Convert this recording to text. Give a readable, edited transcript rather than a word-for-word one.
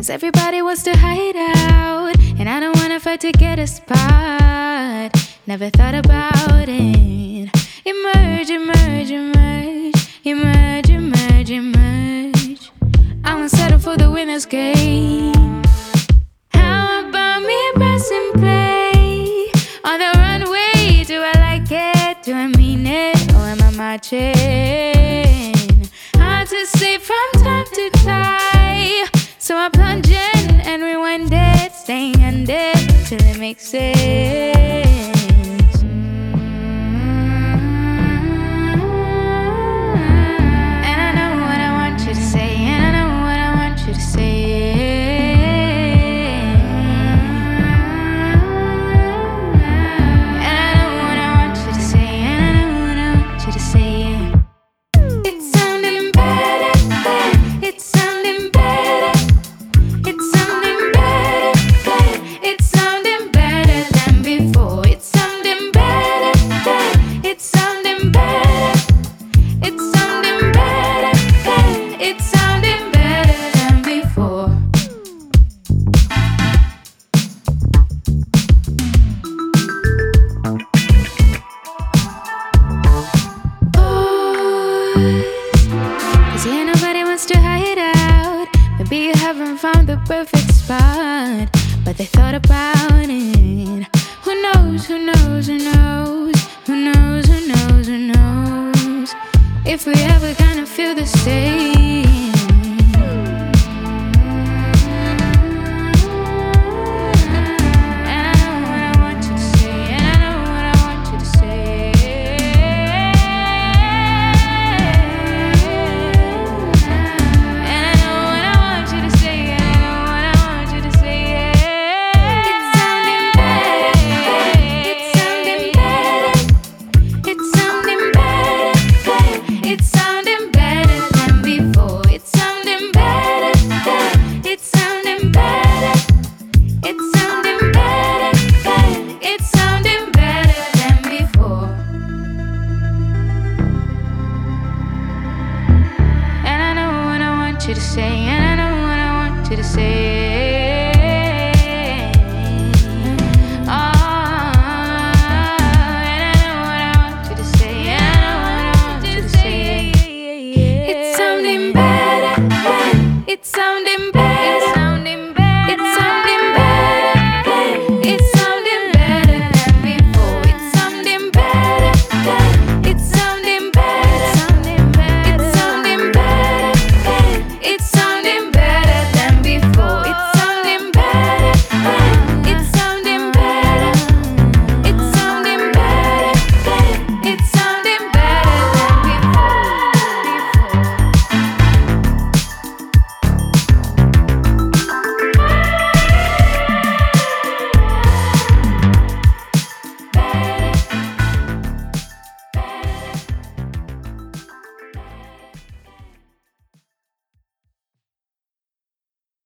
everybody wants to hide out, and I don't wanna fight to get a spot. Never thought about it. Emerge, emerge, emerge, emerge, emerge, emerge. I won't settle for the winner's game. How about me pressing play on the runway? Do I like it? Do I mean it? Or am I marching? Hard to say from time to time, so I plunge in and rewind it, staying under till it makes sense. And I know what I want you to say, and I know what I want you to say. And I know what I want you to say, and I know what I want you to say. It's sounding better, it's sounding better. It's sounding better, it's sounding better than before. It's sounding better, it's sounding better. It's sounding better, it's sounding better than before. Cause here nobody wants to hide out. Maybe you haven't found the perfect spot, but they thought about it. Who knows, who knows, who knows, who knows, who knows, who knows if we ever gonna feel the same. And I know what I want you to say, and I know what I want you to say. And I know what I want you to say, and I know what I want you to say. It's sounding better, it's sounding better. It's sounding better, it's sounding better than before. It's sounding better, it's sounding better. It's sounding better, it's sounding better than before. And I know what I want you to say, and I know what I want you to say. And I know what I want you to say, and I know what I want you to say. It's sounding better, it's sounding